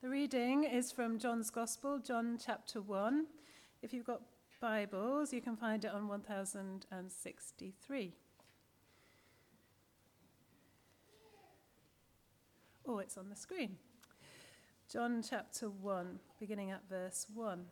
The reading is from John's Gospel, John chapter 1. If you've got Bibles, you can find it on 1063. Oh, it's on the screen. John chapter 1, beginning at verse 1.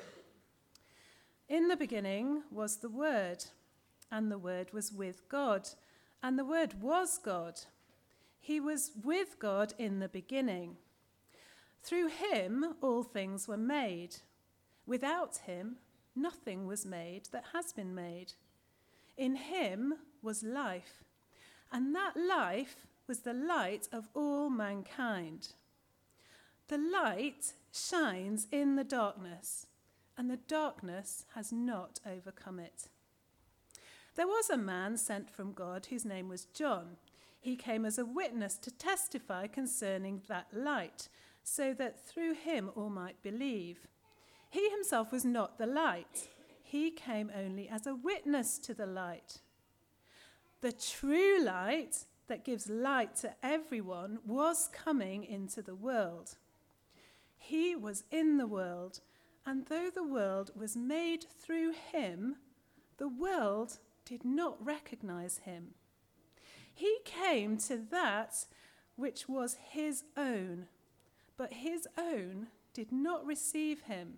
In the beginning was the Word, and the Word was with God, and the Word was God. He was with God in the beginning. Through him all things were made. Without him nothing was made that has been made. In him was life, and that life was the light of all mankind. The light shines in the darkness, and the darkness has not overcome it. There was a man sent from God whose name was John. He came as a witness to testify concerning that light, so that through him all might believe. He himself was not the light. He came only as a witness to the light. The true light that gives light to everyone was coming into the world. He was in the world, and though the world was made through him, the world did not recognize him. He came to that which was his own, but his own did not receive him.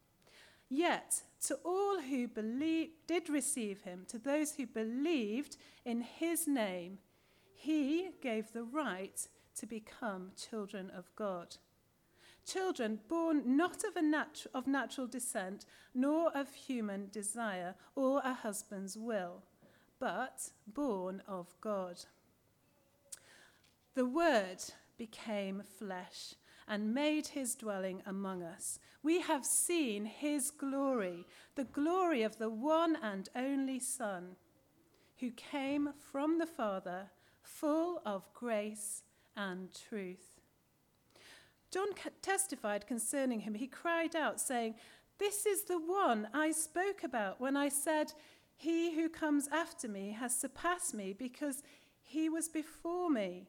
Yet to all who did receive him, to those who believed in his name, he gave the right to become children of God. Children born not of natural descent, nor of human desire, or a husband's will, but born of God. The Word became flesh and made his dwelling among us. We have seen his glory, the glory of the one and only Son, who came from the Father, full of grace and truth. John testified concerning him. He cried out, saying, "This is the one I spoke about when I said, 'He who comes after me has surpassed me because he was before me.'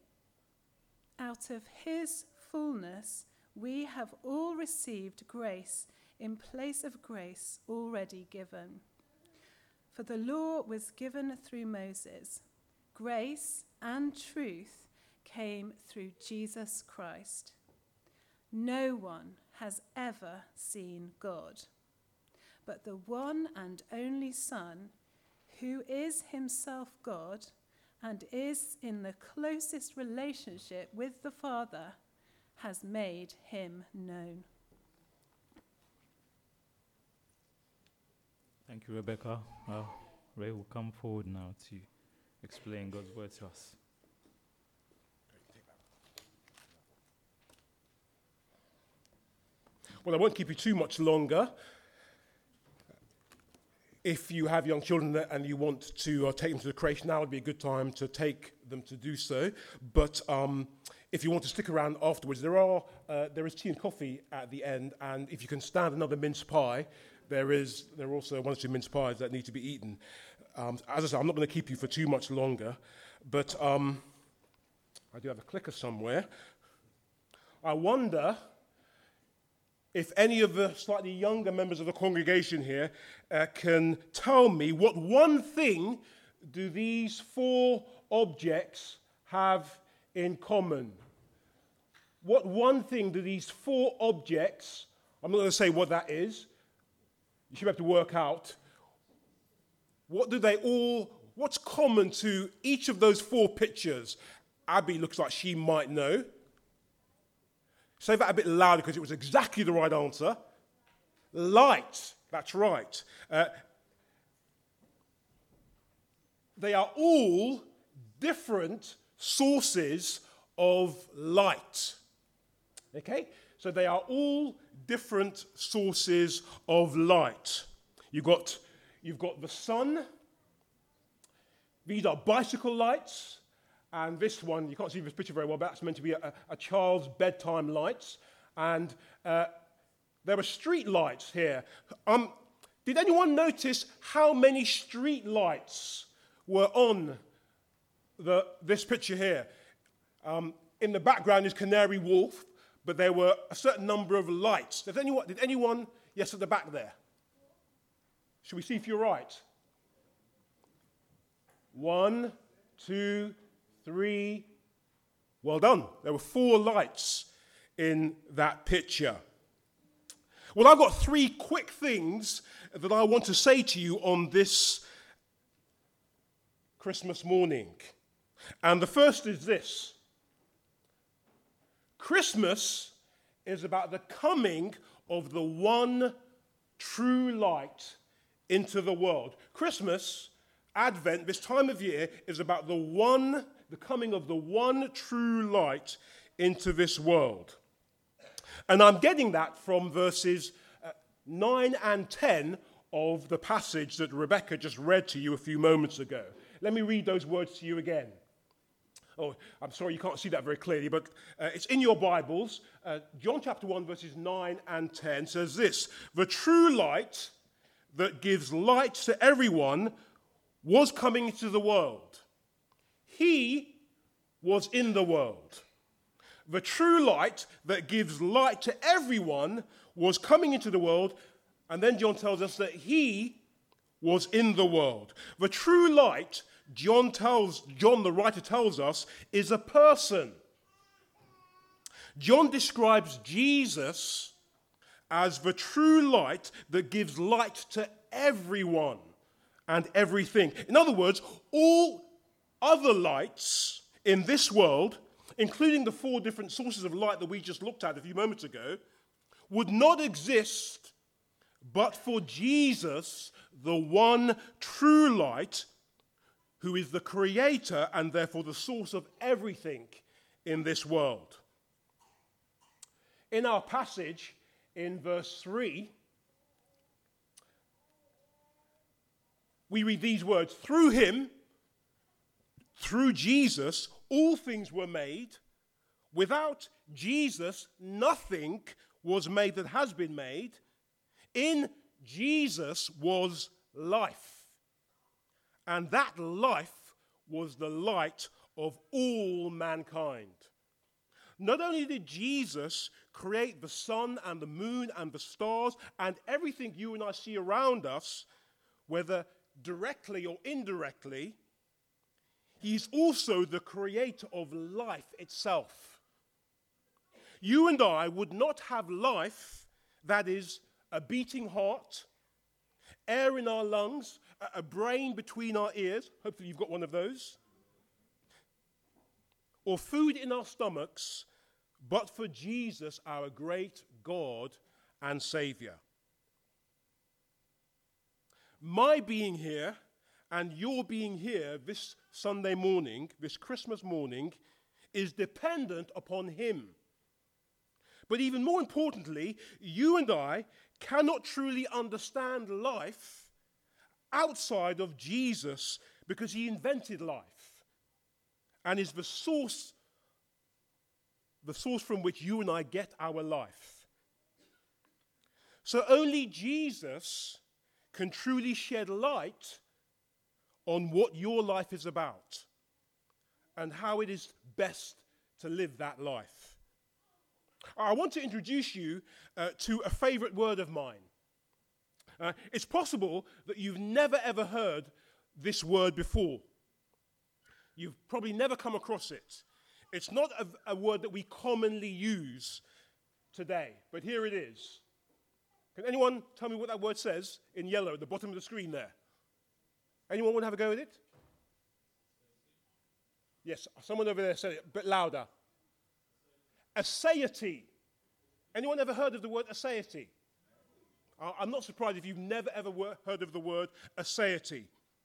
Out of his fullness, we have all received grace in place of grace already given. For the law was given through Moses. Grace and truth came through Jesus Christ. No one has ever seen God, but the one and only Son, who is himself God and is in the closest relationship with the Father, has made him known." Thank you, Rebecca. Ray will come forward now to explain God's word to us. Well, I won't keep you too much longer. If you have young children and you want to take them to the creche, now would be a good time to take them to do so. But if you want to stick around afterwards, there is tea and coffee at the end, and if you can stand another mince pie, there are also one or two mince pies that need to be eaten. As I said, I'm not going to keep you for too much longer, but I do have a clicker somewhere. I wonder if any of the slightly younger members of the congregation here can tell me what one thing do these four objects have in common? What one thing do these four objects, I'm not going to say what that is, you should have to work out, what's common to each of those four pictures? Abby looks like she might know. Say that a bit louder because it was exactly the right answer. Light, that's right. They are all different sources of light. Okay? So they are all different sources of light. You've got the sun. These are bicycle lights. And this one, you can't see this picture very well, but that's meant to be a child's bedtime lights. And there are street lights here. Did anyone notice how many street lights were on this picture here? In the background is Canary Wharf, but there were a certain number of lights. Did anyone, yes, at the back there? Should we see if you're right? 1, 2, 3. Well done. There were 4 lights in that picture. Well, I've got 3 quick things that I want to say to you on this Christmas morning. And the first is this. Christmas is about the coming of the one true light into the world. Christmas, Advent, this time of year, is about the coming of the one true light into this world. And I'm getting that from verses 9 and 10 of the passage that Rebecca just read to you a few moments ago. Let me read those words to you again. Oh, I'm sorry you can't see that very clearly, but it's in your Bibles. John chapter 1, verses 9 and 10 says this: "The true light that gives light to everyone was coming into the world. He was in the world." The true light that gives light to everyone was coming into the world, and then John tells us that he was in the world. The true light, John the writer tells us, is a person. John describes Jesus as the true light that gives light to everyone and everything. In other words, all other lights in this world, including the 4 different sources of light that we just looked at a few moments ago, would not exist but for Jesus, the one true light, who is the creator and therefore the source of everything in this world. In our passage, in verse 3, we read these words: "Through him," through Jesus, "all things were made. Without Jesus, nothing was made that has been made. In Jesus was life, and that life was the light of all mankind." Not only did Jesus create the sun and the moon and the stars and everything you and I see around us, whether directly or indirectly, he's also the creator of life itself. You and I would not have life, that is, a beating heart, air in our lungs, a brain between our ears, hopefully you've got one of those, or food in our stomachs, but for Jesus, our great God and Savior. My being here and your being here this Sunday morning, this Christmas morning, is dependent upon him. But even more importantly, you and I cannot truly understand life outside of Jesus, because he invented life and is the source from which you and I get our life. So only Jesus can truly shed light on what your life is about and how it is best to live that life. I want to introduce you to a favorite word of mine. It's possible that you've never ever heard this word before. You've probably never come across it. It's not a word that we commonly use today, but here it is. Can anyone tell me what that word says in yellow at the bottom of the screen there? Anyone want to have a go at it? Yes, someone over there said it, a bit louder. Aseity. Anyone ever heard of the word aseity? I'm not surprised if you've never ever heard of the word aseity.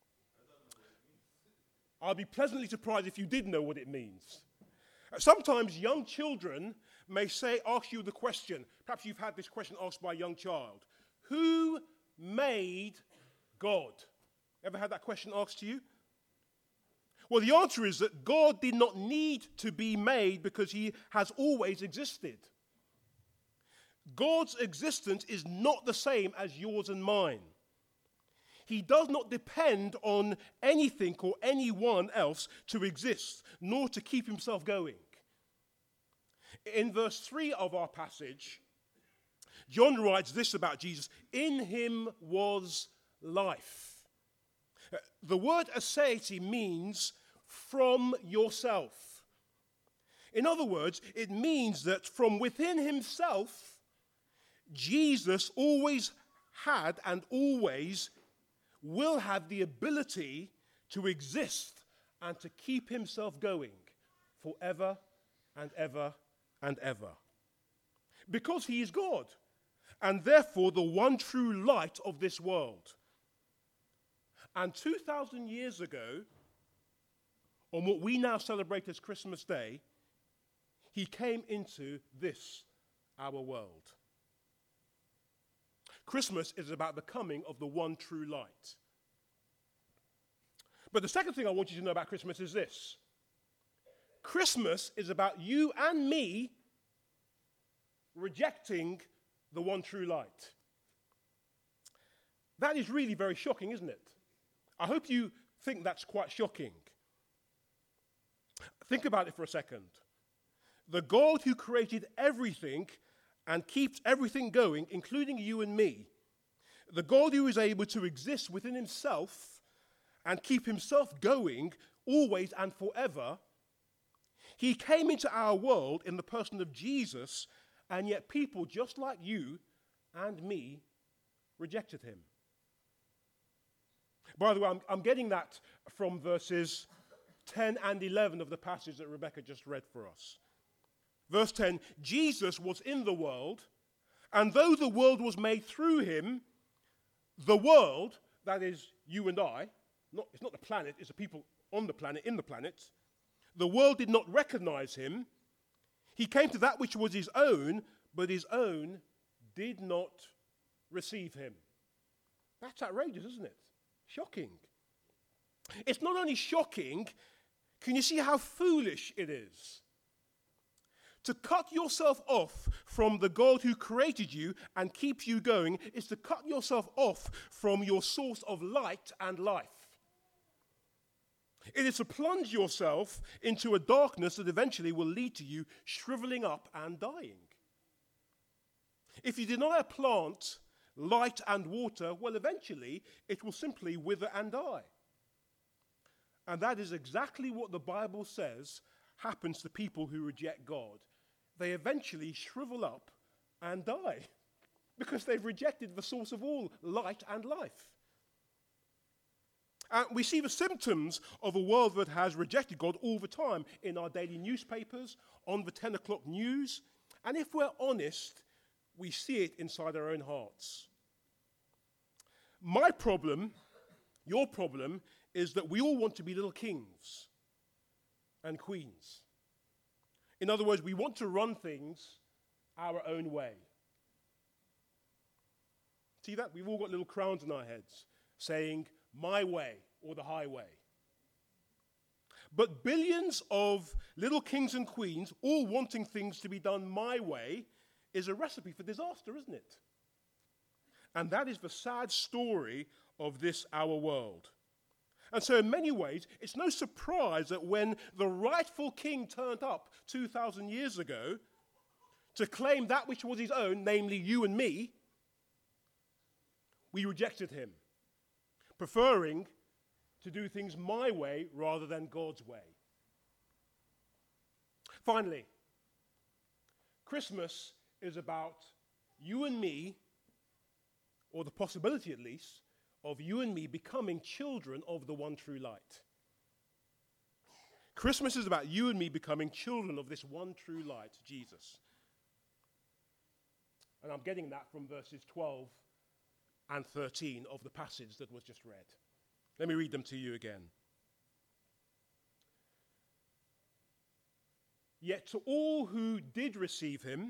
I'll be pleasantly surprised if you did know what it means. Sometimes young children may ask you the question, perhaps you've had this question asked by a young child: who made God? Ever had that question asked to you? Well, the answer is that God did not need to be made because he has always existed. God's existence is not the same as yours and mine. He does not depend on anything or anyone else to exist, nor to keep himself going. In verse 3 of our passage, John writes this about Jesus: in him was life. The word aseity means from yourself. In other words, it means that from within himself, Jesus always had and always will have the ability to exist and to keep himself going forever and ever and ever. Because he is God, and therefore the one true light of this world. And 2,000 years ago, on what we now celebrate as Christmas Day, he came into this, our world. Christmas is about the coming of the one true light. But the second thing I want you to know about Christmas is this. Christmas is about you and me rejecting the one true light. That is really very shocking, isn't it? I hope you think that's quite shocking. Think about it for a second. The God who created everything and keeps everything going, including you and me, the God who is able to exist within himself and keep himself going always and forever, he came into our world in the person of Jesus, and yet people just like you and me rejected him. By the way, I'm getting that from verses 10 and 11 of the passage that Rebecca just read for us. Verse 10, Jesus was in the world, and though the world was made through him, the world, that is you and I, it's not the planet, it's the people on the planet, in the planet, the world did not recognize him. He came to that which was his own, but his own did not receive him. That's outrageous, isn't it? Shocking. It's not only shocking, can you see how foolish it is? To cut yourself off from the God who created you and keeps you going is to cut yourself off from your source of light and life. It is to plunge yourself into a darkness that eventually will lead to you shriveling up and dying. If you deny a plant light and water, well, eventually it will simply wither and die. And that is exactly what the Bible says happens to people who reject God. They eventually shrivel up and die because they've rejected the source of all light and life. We see the symptoms of a world that has rejected God all the time in our daily newspapers, on the 10 o'clock news, and if we're honest, we see it inside our own hearts. My problem, your problem, is that we all want to be little kings and queens. In other words, we want to run things our own way. See that? We've all got little crowns on our heads saying, my way or the highway. But billions of little kings and queens all wanting things to be done my way is a recipe for disaster, isn't it? And that is the sad story of this, our world. And so in many ways, it's no surprise that when the rightful king turned up 2,000 years ago to claim that which was his own, namely you and me, we rejected him, preferring to do things my way rather than God's way. Finally, Christmas is about you and me, or the possibility at least, of you and me becoming children of the one true light. Christmas is about you and me becoming children of this one true light, Jesus. And I'm getting that from verses 12 and 13 of the passage that was just read. Let me read them to you again. Yet to all who did receive him,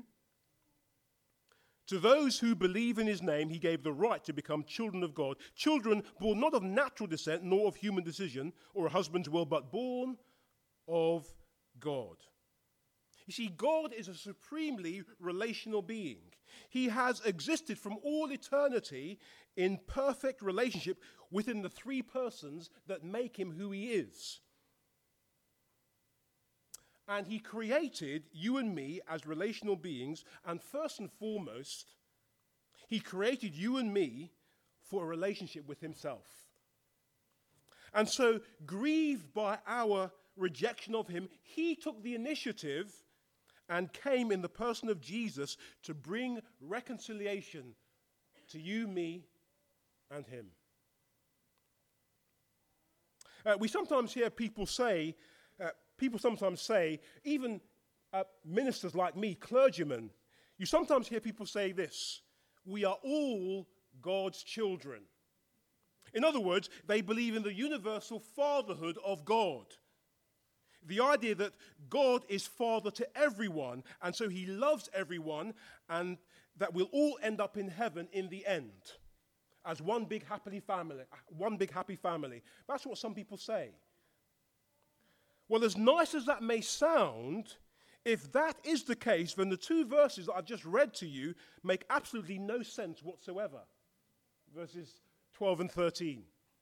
to those who believe in his name, he gave the right to become children of God. Children born not of natural descent, nor of human decision, or a husband's will, but born of God. You see, God is a supremely relational being. He has existed from all eternity in perfect relationship within the three persons that make him who he is. And he created you and me as relational beings. And first and foremost, he created you and me for a relationship with himself. And so, grieved by our rejection of him, he took the initiative and came in the person of Jesus to bring reconciliation to you, me, and him. We sometimes hear people sometimes say, even ministers like me, clergymen, you sometimes hear people say this: we are all God's children. In other words, they believe in the universal fatherhood of God. The idea that God is father to everyone, and so he loves everyone, and that we'll all end up in heaven in the end as one big happy family. That's what some people say. Well, as nice as that may sound, if that is the case, then the two verses that I've just read to you make absolutely no sense whatsoever. Verses 12 and 13.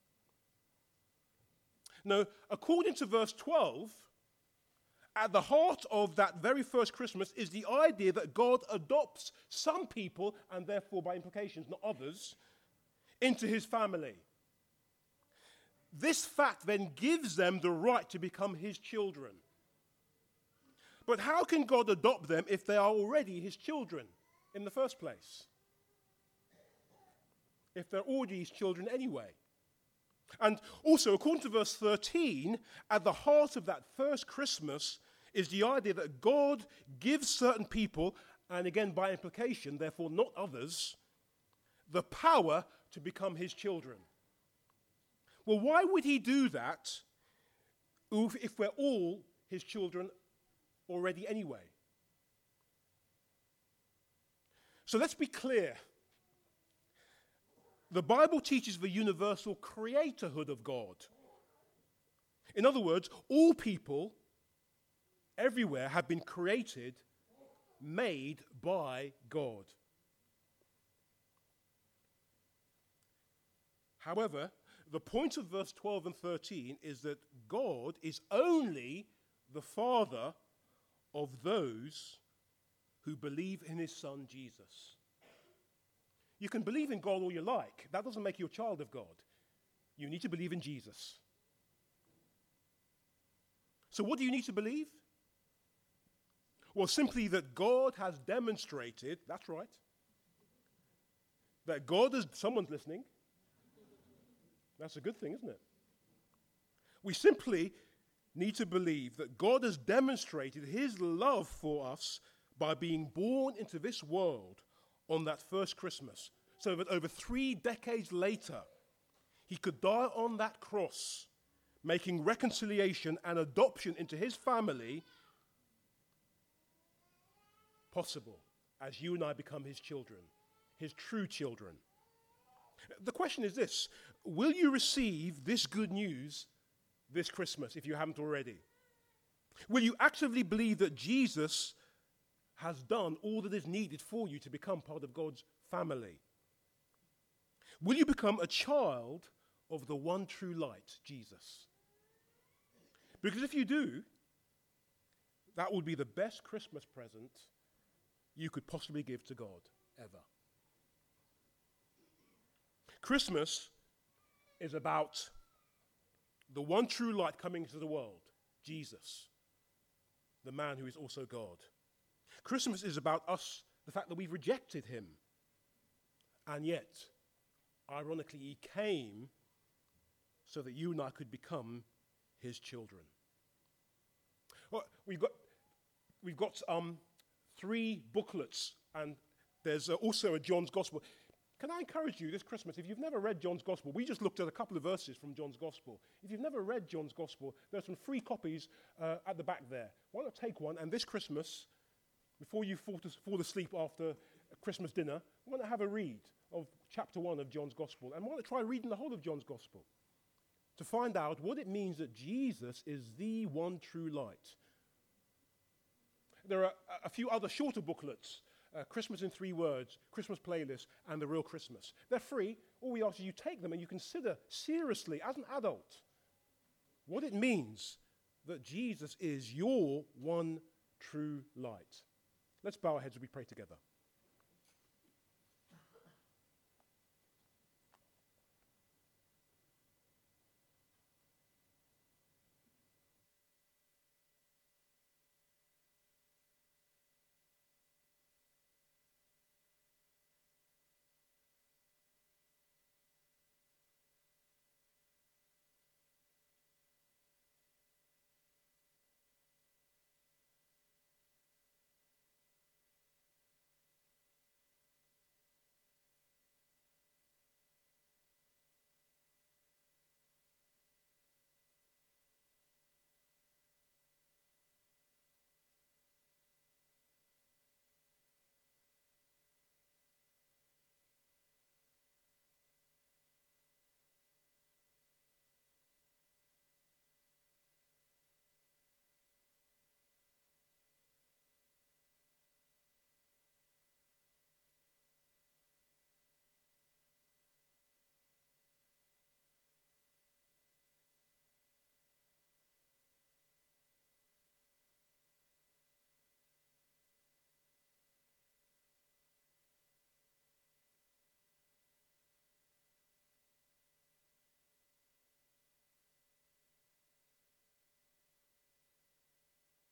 Now, according to verse 12, at the heart of that very first Christmas is the idea that God adopts some people, and therefore by implications not others, into his family. This fact then gives them the right to become his children. But how can God adopt them if they are already his children in the first place? If they're already his children anyway. And also, according to verse 13, at the heart of that first Christmas is the idea that God gives certain people, and again by implication, therefore not others, the power to become his children. Well, why would he do that if we're all his children already anyway? So let's be clear. The Bible teaches the universal creatorhood of God. In other words, all people everywhere have been created, made by God. However, the point of verse 12 and 13 is that God is only the Father of those who believe in his Son, Jesus. You can believe in God all you like. That doesn't make you a child of God. You need to believe in Jesus. So what do you need to believe? Well, simply that God has demonstrated, that's right, that God is, someone's listening. That's a good thing, isn't it? We simply need to believe that God has demonstrated his love for us by being born into this world on that first Christmas, so that over 3 decades later, he could die on that cross, making reconciliation and adoption into his family possible as you and I become his children, his true children. The question is this: will you receive this good news this Christmas if you haven't already? Will you actively believe that Jesus has done all that is needed for you to become part of God's family? Will you become a child of the one true light, Jesus? Because if you do, that will be the best Christmas present you could possibly give to God ever. Christmas is about the one true light coming into the world, Jesus, the man who is also God. Christmas is about us, the fact that we've rejected him. And yet, ironically, he came so that you and I could become his children. Well, we've got 3 booklets, and there's also a John's Gospel. Can I encourage you this Christmas, if you've never read John's Gospel, we just looked at a couple of verses from John's Gospel. If you've never read John's Gospel, there's some free copies at the back there. Why not take one, and this Christmas, before you fall asleep after Christmas dinner, why not have a read of chapter 1 of John's Gospel, and why not try reading the whole of John's Gospel to find out what it means that Jesus is the one true light. There are a few other shorter booklets, Christmas in 3 Words, Christmas Playlist, and The Real Christmas. They're free. All we ask is you take them and you consider seriously, as an adult, what it means that Jesus is your one true light. Let's bow our heads as we pray together.